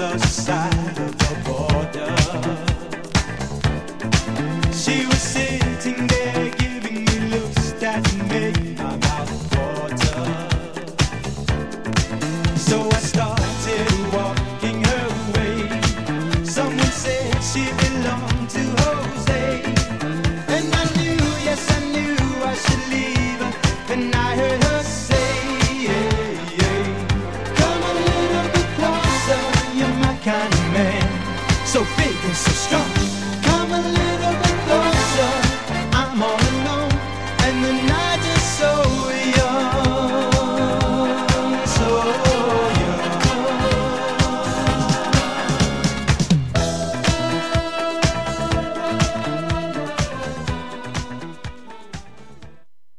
side of the border. She was sitting there giving me looks that made my mouth water. So I started walking her way. Someone said she belonged to Jose, and I knew, yes I knew I should leave her. And I heard her say, come a little bit closer, you're my kind of man, so big and so strong. Come a little